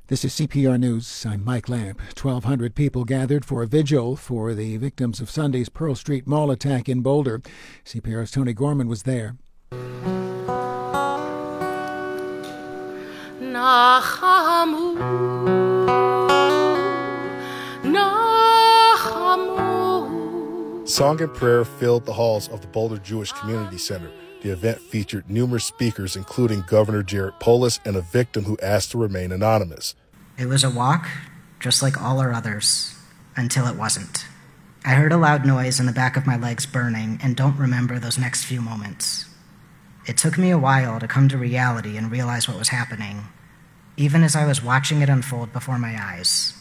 This is CPR News. I'm Mike Lamb. 1,200 people gathered for a vigil for the victims of Sunday's Pearl Street Mall attack in Boulder. CPR's Tony Gorman was there. Nachamu, Nachamu. Song and prayer filled the halls of the Boulder Jewish Community Center. The event featured numerous speakers, including Governor Jared Polis and a victim who asked to remain anonymous. It was a walk, just like all our others, until it wasn't. I heard a loud noise in the back of my legs burning and don't remember those next few moments. It took me a while to come to reality and realize what was happening, even as I was watching it unfold before my eyes.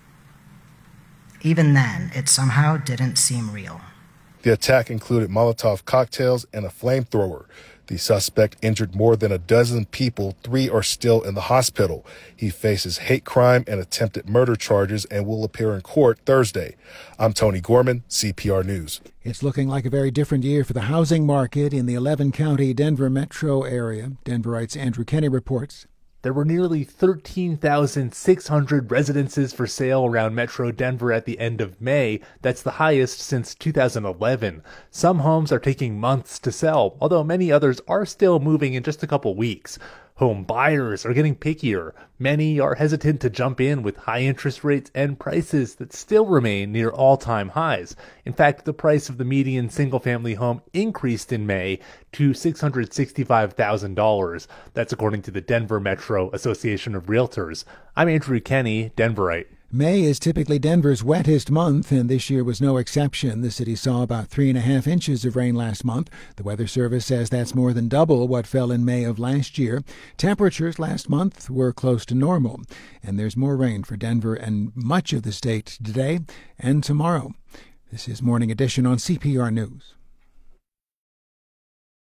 Even then, it somehow didn't seem real. The attack included Molotov cocktails and a flamethrower. The suspect injured more than a dozen people. 3 are still in the hospital. He faces hate crime and attempted murder charges and will appear in court Thursday. I'm Tony Gorman, CPR News. It's looking like a very different year for the housing market in the 11-county Denver metro area. Denverite's Andrew Kenny reports. There were nearly 13,600 residences for sale around Metro Denver at the end of May. That's the highest since 2011. Some homes are taking months to sell, although many others are still moving in just a couple weeks. Home buyers are getting pickier. Many are hesitant to jump in with high interest rates and prices that still remain near all-time highs. In fact, the price of the median single-family home increased in May to $665,000. That's according to the Denver Metro Association of Realtors. I'm Andrew Kenny, Denverite. May is typically Denver's wettest month, and this year was no exception. The city saw about 3.5 inches of rain last month. The Weather Service says that's more than double what fell in May of last year. Temperatures last month were close to normal, and there's more rain for Denver and much of the state today and tomorrow. This is Morning Edition on CPR News.